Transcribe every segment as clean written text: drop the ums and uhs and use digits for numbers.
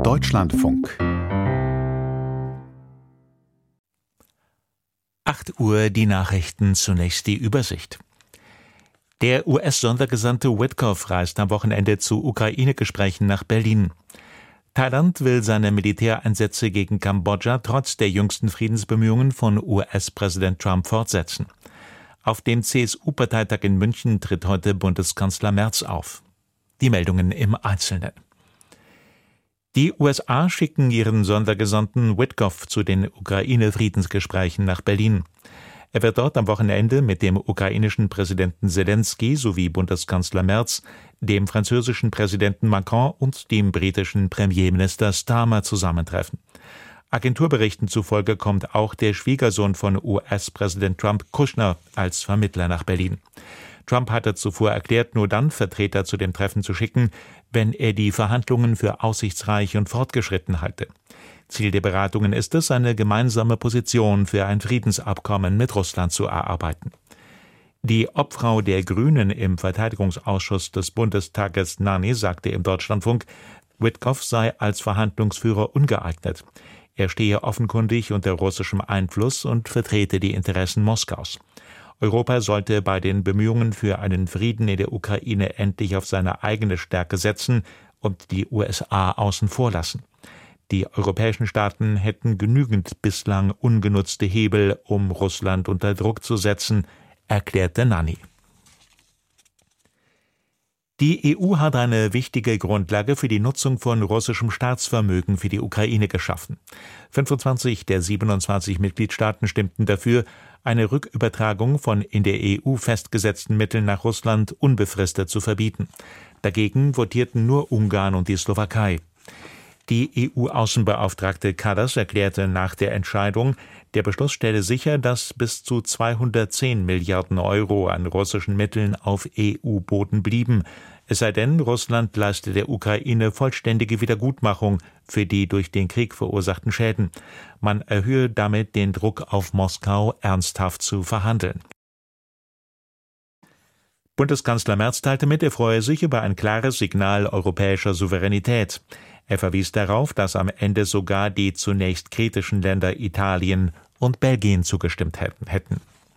Deutschlandfunk 8 Uhr die Nachrichten, zunächst die Übersicht. Der US-Sondergesandte Witkoff reist am Wochenende zu Ukraine-Gesprächen nach Berlin. Thailand will seine Militäreinsätze gegen Kambodscha trotz der jüngsten Friedensbemühungen von US-Präsident Trump fortsetzen. Auf dem CSU-Parteitag in München tritt heute Bundeskanzler Merz auf. Die Meldungen im Einzelnen. Die USA schicken ihren Sondergesandten Witkoff zu den Ukraine-Friedensgesprächen nach Berlin. Er wird dort am Wochenende mit dem ukrainischen Präsidenten Zelensky sowie Bundeskanzler Merz, dem französischen Präsidenten Macron und dem britischen Premierminister Starmer zusammentreffen. Agenturberichten zufolge kommt auch der Schwiegersohn von US-Präsident Trump, Kushner, als Vermittler nach Berlin. Trump hatte zuvor erklärt, nur dann Vertreter zu dem Treffen zu schicken, wenn er die Verhandlungen für aussichtsreich und fortgeschritten halte. Ziel der Beratungen ist es, eine gemeinsame Position für ein Friedensabkommen mit Russland zu erarbeiten. Die Obfrau der Grünen im Verteidigungsausschuss des Bundestages, Nanni, sagte im Deutschlandfunk, Witkoff sei als Verhandlungsführer ungeeignet. Er stehe offenkundig unter russischem Einfluss und vertrete die Interessen Moskaus. Europa sollte bei den Bemühungen für einen Frieden in der Ukraine endlich auf seine eigene Stärke setzen und die USA außen vor lassen. Die europäischen Staaten hätten genügend bislang ungenutzte Hebel, um Russland unter Druck zu setzen, erklärte Nanni. Die EU hat eine wichtige Grundlage für die Nutzung von russischem Staatsvermögen für die Ukraine geschaffen. 25 der 27 Mitgliedstaaten stimmten dafür, eine Rückübertragung von in der EU festgesetzten Mitteln nach Russland unbefristet zu verbieten. Dagegen votierten nur Ungarn und die Slowakei. Die EU-Außenbeauftragte Kallas erklärte nach der Entscheidung, der Beschluss stelle sicher, dass bis zu 210 Milliarden Euro an russischen Mitteln auf EU-Boden blieben. Es sei denn, Russland leiste der Ukraine vollständige Wiedergutmachung für die durch den Krieg verursachten Schäden. Man erhöhe damit den Druck auf Moskau, ernsthaft zu verhandeln. Bundeskanzler Merz teilte mit, er freue sich über ein klares Signal europäischer Souveränität. Er verwies darauf, dass am Ende sogar die zunächst kritischen Länder Italien und Belgien zugestimmt hätten.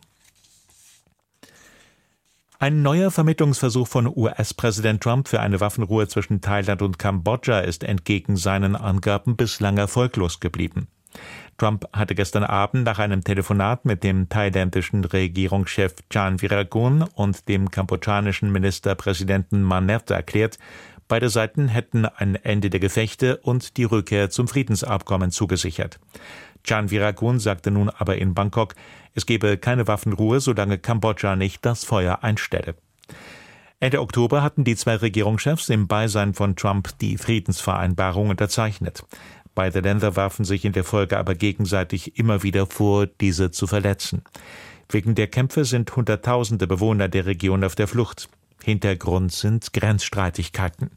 Ein neuer Vermittlungsversuch von US-Präsident Trump für eine Waffenruhe zwischen Thailand und Kambodscha ist entgegen seinen Angaben bislang erfolglos geblieben. Trump hatte gestern Abend nach einem Telefonat mit dem thailändischen Regierungschef Chan Viragun und dem kambodschanischen Ministerpräsidenten Manet erklärt, beide Seiten hätten ein Ende der Gefechte und die Rückkehr zum Friedensabkommen zugesichert. Chan Viragun sagte nun aber in Bangkok, es gebe keine Waffenruhe, solange Kambodscha nicht das Feuer einstelle. Ende Oktober hatten die zwei Regierungschefs im Beisein von Trump die Friedensvereinbarung unterzeichnet. Beide Länder warfen sich in der Folge aber gegenseitig immer wieder vor, diese zu verletzen. Wegen der Kämpfe sind Hunderttausende Bewohner der Region auf der Flucht. Hintergrund sind Grenzstreitigkeiten.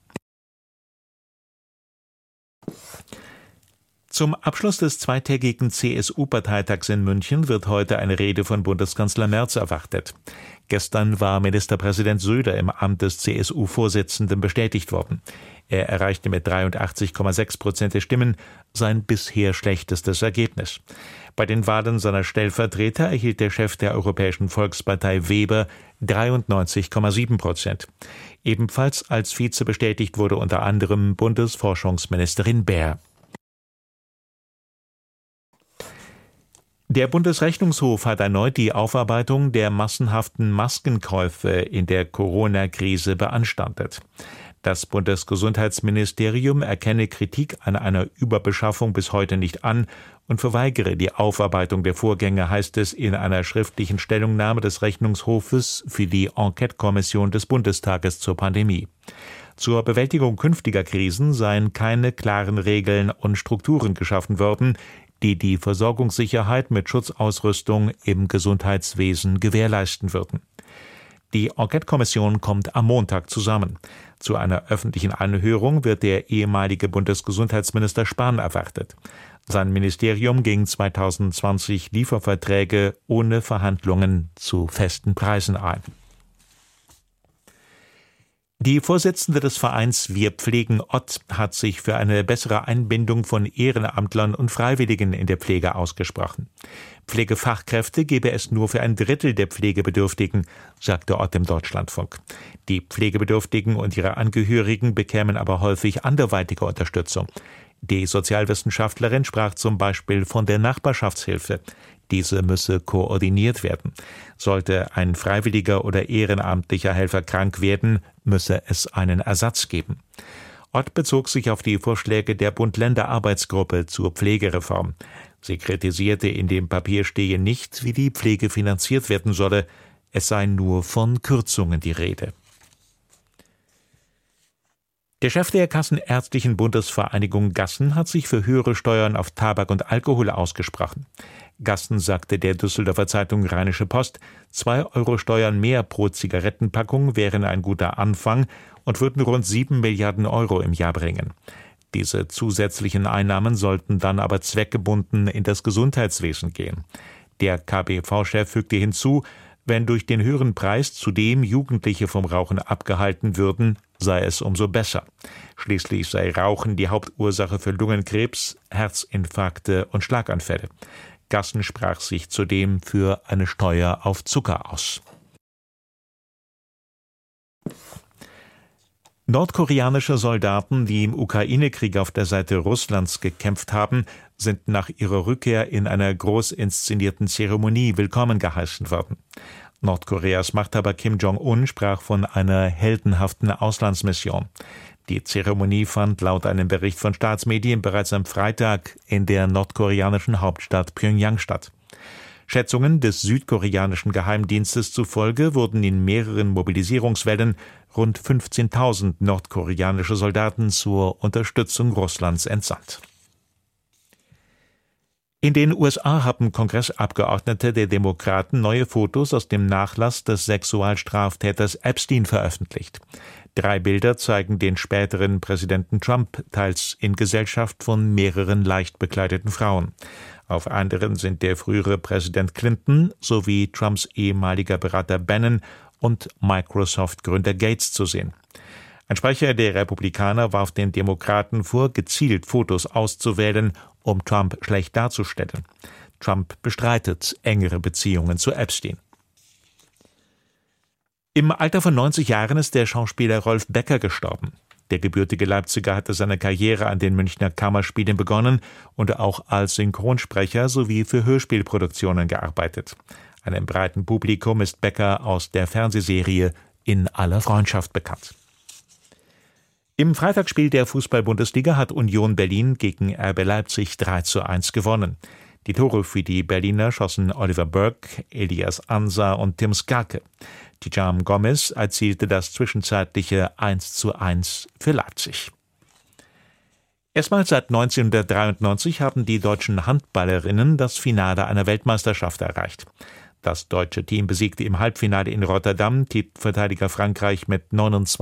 Zum Abschluss des zweitägigen CSU-Parteitags in München wird heute eine Rede von Bundeskanzler Merz erwartet. Gestern war Ministerpräsident Söder im Amt des CSU-Vorsitzenden bestätigt worden. Er erreichte mit 83,6% der Stimmen sein bisher schlechtestes Ergebnis. Bei den Wahlen seiner Stellvertreter erhielt der Chef der Europäischen Volkspartei Weber 93,7%. Ebenfalls als Vize bestätigt wurde unter anderem Bundesforschungsministerin Baer. Der Bundesrechnungshof hat erneut die Aufarbeitung der massenhaften Maskenkäufe in der Corona-Krise beanstandet. Das Bundesgesundheitsministerium erkenne Kritik an einer Überbeschaffung bis heute nicht an und verweigere die Aufarbeitung der Vorgänge, heißt es in einer schriftlichen Stellungnahme des Rechnungshofes für die Enquete-Kommission des Bundestages zur Pandemie. Zur Bewältigung künftiger Krisen seien keine klaren Regeln und Strukturen geschaffen worden, die die Versorgungssicherheit mit Schutzausrüstung im Gesundheitswesen gewährleisten würden. Die Enquete-Kommission kommt am Montag zusammen. Zu einer öffentlichen Anhörung wird der ehemalige Bundesgesundheitsminister Spahn erwartet. Sein Ministerium ging 2020 Lieferverträge ohne Verhandlungen zu festen Preisen ein. Die Vorsitzende des Vereins Wir pflegen Ott hat sich für eine bessere Einbindung von Ehrenamtlern und Freiwilligen in der Pflege ausgesprochen. Pflegefachkräfte gebe es nur für 1/3 der Pflegebedürftigen, sagte Ott im Deutschlandfunk. Die Pflegebedürftigen und ihre Angehörigen bekämen aber häufig anderweitige Unterstützung. Die Sozialwissenschaftlerin sprach zum Beispiel von der Nachbarschaftshilfe. Diese müsse koordiniert werden. Sollte ein freiwilliger oder ehrenamtlicher Helfer krank werden, müsse es einen Ersatz geben. Ott bezog sich auf die Vorschläge der Bund-Länder-Arbeitsgruppe zur Pflegereform. Sie kritisierte, in dem Papier stehe nicht, wie die Pflege finanziert werden solle. Es sei nur von Kürzungen die Rede. Der Chef der Kassenärztlichen Bundesvereinigung Gassen hat sich für höhere Steuern auf Tabak und Alkohol ausgesprochen. Gassen sagte der Düsseldorfer Zeitung Rheinische Post, 2 Euro Steuern mehr pro Zigarettenpackung wären ein guter Anfang und würden rund 7 Milliarden Euro im Jahr bringen. Diese zusätzlichen Einnahmen sollten dann aber zweckgebunden in das Gesundheitswesen gehen. Der KBV-Chef fügte hinzu, wenn durch den höheren Preis zudem Jugendliche vom Rauchen abgehalten würden, sei es umso besser. Schließlich sei Rauchen die Hauptursache für Lungenkrebs, Herzinfarkte und Schlaganfälle. Gassen sprach sich zudem für eine Steuer auf Zucker aus. Nordkoreanische Soldaten, die im Ukraine-Krieg auf der Seite Russlands gekämpft haben, sind nach ihrer Rückkehr in einer groß inszenierten Zeremonie willkommen geheißen worden. Nordkoreas Machthaber Kim Jong-un sprach von einer heldenhaften Auslandsmission. Die Zeremonie fand laut einem Bericht von Staatsmedien bereits am Freitag in der nordkoreanischen Hauptstadt Pjöngjang statt. Schätzungen des südkoreanischen Geheimdienstes zufolge wurden in mehreren Mobilisierungswellen rund 15.000 nordkoreanische Soldaten zur Unterstützung Russlands entsandt. In den USA haben Kongressabgeordnete der Demokraten neue Fotos aus dem Nachlass des Sexualstraftäters Epstein veröffentlicht. 3 Bilder zeigen den späteren Präsidenten Trump, teils in Gesellschaft von mehreren leicht bekleideten Frauen. Auf anderen sind der frühere Präsident Clinton sowie Trumps ehemaliger Berater Bannon und Microsoft-Gründer Gates zu sehen. Ein Sprecher der Republikaner warf den Demokraten vor, gezielt Fotos auszuwählen, um Trump schlecht darzustellen. Trump bestreitet engere Beziehungen zu Epstein. Im Alter von 90 Jahren ist der Schauspieler Rolf Becker gestorben. Der gebürtige Leipziger hatte seine Karriere an den Münchner Kammerspielen begonnen und auch als Synchronsprecher sowie für Hörspielproduktionen gearbeitet. Einem breiten Publikum ist Becker aus der Fernsehserie In aller Freundschaft bekannt. Im Freitagsspiel der Fußball-Bundesliga hat Union Berlin gegen RB Leipzig 3:1 gewonnen. Die Tore für die Berliner schossen Oliver Burke, Elias Ansa und Tim Skarke. Tijam Gomez erzielte das zwischenzeitliche 1:1 für Leipzig. Erstmals seit 1993 haben die deutschen Handballerinnen das Finale einer Weltmeisterschaft erreicht. Das deutsche Team besiegte im Halbfinale in Rotterdam Titelverteidiger Frankreich mit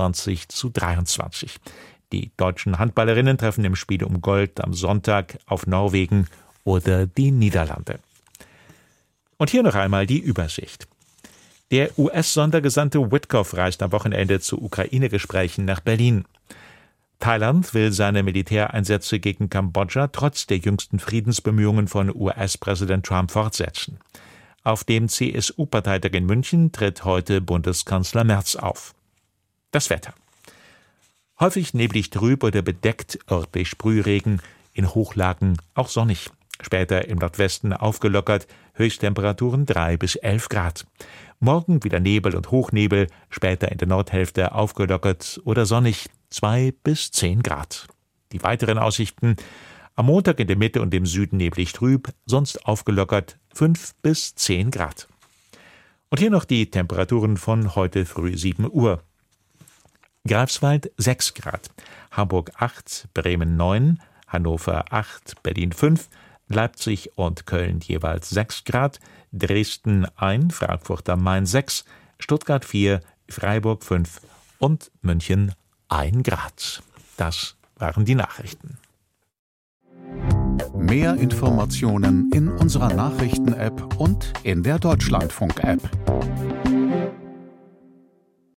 29:23. Die deutschen Handballerinnen treffen im Spiel um Gold am Sonntag auf Norwegen oder die Niederlande. Und hier noch einmal die Übersicht. Der US-Sondergesandte Witkoff reist am Wochenende zu Ukraine-Gesprächen nach Berlin. Thailand will seine Militäreinsätze gegen Kambodscha trotz der jüngsten Friedensbemühungen von US-Präsident Trump fortsetzen. Auf dem CSU-Parteitag in München tritt heute Bundeskanzler Merz auf. Das Wetter. Häufig neblig trüb oder bedeckt, örtlich Sprühregen, in Hochlagen auch sonnig. Später im Nordwesten aufgelockert, Höchsttemperaturen 3 bis 11 Grad. Morgen wieder Nebel und Hochnebel, später in der Nordhälfte aufgelockert oder sonnig 2 bis 10 Grad. Die weiteren Aussichten: am Montag in der Mitte und im Süden neblig trüb, sonst aufgelockert 5 bis 10 Grad. Und hier noch die Temperaturen von heute früh 7 Uhr. Greifswald 6 Grad, Hamburg 8, Bremen 9, Hannover 8, Berlin 5, Leipzig und Köln jeweils 6 Grad, Dresden 1, Frankfurt am Main 6, Stuttgart 4, Freiburg 5 und München 1 Grad. Das waren die Nachrichten. Mehr Informationen in unserer Nachrichten-App und in der Deutschlandfunk-App.